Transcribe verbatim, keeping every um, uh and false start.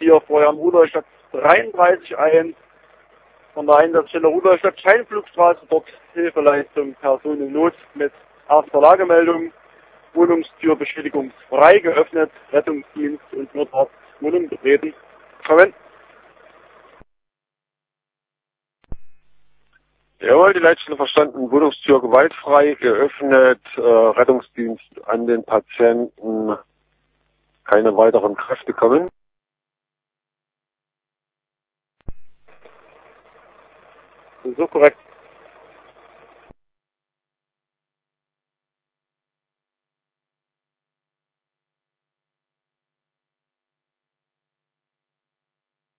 hier vorher am Rudolstadt dreiunddreißig ein. Von der Einsatzstelle Rudolstadt Scheinflugstraße, dort Hilfeleistung Personen in Not mit erster Lagemeldung. Wohnungstür beschädigungsfrei geöffnet, Rettungsdienst und Notarzt Wohnung betreten. Kommen. Jawohl, die Leitstelle verstanden. Wohnungstür gewaltfrei geöffnet, äh, Rettungsdienst an den Patienten. Keine weiteren Kräfte kommen. So korrekt.